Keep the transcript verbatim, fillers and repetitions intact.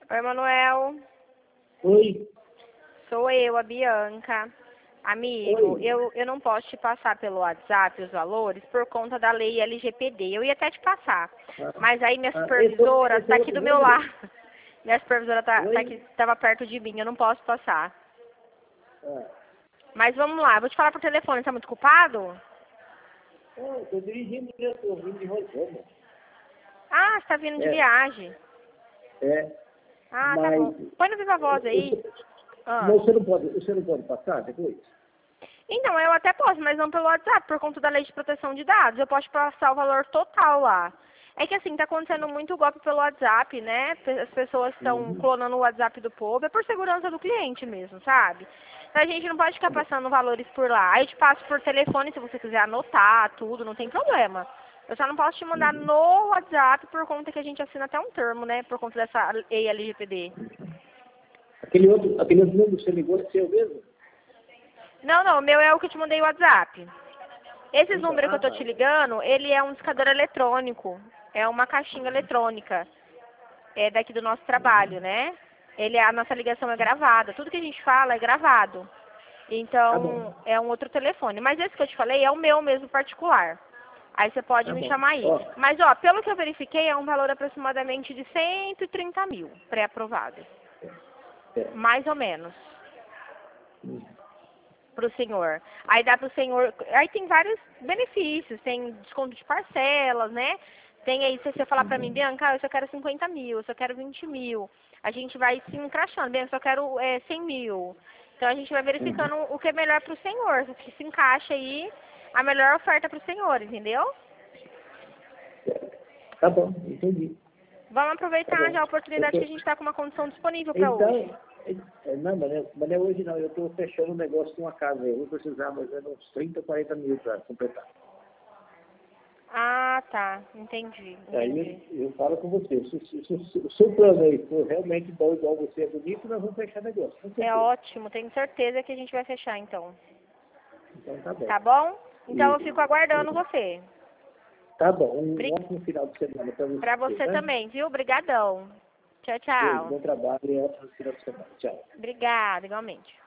Oi, Manuel. Oi. Sou eu, a Bianca. Amigo, Oi. eu, eu não posso te passar pelo WhatsApp os valores por conta da lei L G P D. Eu ia até te passar, Ah, mas aí minha ah, esse, supervisora esse está é aqui outro do meu número? lado. Minha supervisora tá, tá aqui, Oi. estava perto de mim, eu não posso passar. Ah, Mas vamos lá, vou te falar por telefone, você tá muito ocupado? oh, estou dirigindo, eu estou vindo de Rosana. Ah, você tá vindo de É, viagem. é, Ah, tá mas bom. Põe no Viva Voz eu, aí. eu, Ah. não, você, não pode, você não pode passar depois? Então, eu até posso, mas não pelo WhatsApp, por conta da lei de proteção de dados. Eu posso passar o valor total lá. É que assim, tá acontecendo muito golpe pelo WhatsApp, né? Pe- As pessoas estão Uhum. clonando o WhatsApp do povo, é por segurança do cliente mesmo, sabe? Então a gente não pode ficar Tá bom. passando valores por lá. Aí eu te passo por telefone se você quiser anotar tudo, não tem problema. Eu só não posso te mandar Uhum. no WhatsApp por conta que a gente assina até um termo, né? Por conta dessa lei L G P D. Aquele outro, aquele outro número que você ligou é seu mesmo? Não, não, o meu é o que eu te mandei o WhatsApp. Esses Então, números que ah, eu tô tá. te ligando, ele é um discador eletrônico. É uma caixinha eletrônica. É daqui do nosso trabalho, Uhum. né? Ele, a nossa ligação é gravada. Tudo que a gente fala é gravado. Tá Então, bom, é um outro telefone. Mas esse que eu te falei é o meu mesmo particular. Aí você pode tá me bom. chamar aí. Ó, Mas, ó, pelo que eu verifiquei, é um valor aproximadamente de cento e trinta mil pré-aprovado. é. Mais ou menos. Uhum. Pro senhor. Aí dá pro senhor. Aí tem vários benefícios, tem desconto de parcelas, né? Tem aí, se você falar pra mim, Uhum. Bianca, eu só quero cinquenta mil, eu só quero vinte mil. A gente vai se encaixando, Bianca, eu só quero é, cem mil. Então a gente vai Uhum. verificando o que é melhor pro senhor, o que se encaixa aí, a melhor oferta pro senhor, entendeu? Tá bom, entendi. Vamos Tá aproveitar já bom. a Eu oportunidade que a tô, gente está com uma condição disponível para hoje. então, é, não, mas não, é, mas não é hoje não. Eu estou fechando um negócio com uma casa. Eu vou precisar mais ou menos uns trinta, quarenta mil para completar. Ah, tá. Entendi, Aí entendi. eu, eu falo com você. Se, se, se, se o seu plano aí for realmente bom, igual você é bonito, nós vamos fechar negócio, com É certeza. ótimo, tenho certeza que a gente vai fechar então. Então tá bom. Tá bom? Então eu E, fico aguardando você. tá bom. Um Bri- ótimo final de semana para você, Pra você tá? também, viu? Obrigadão. Tchau, Beijo, tchau. bom trabalho e ótimo final de semana. Tchau. Obrigada, igualmente.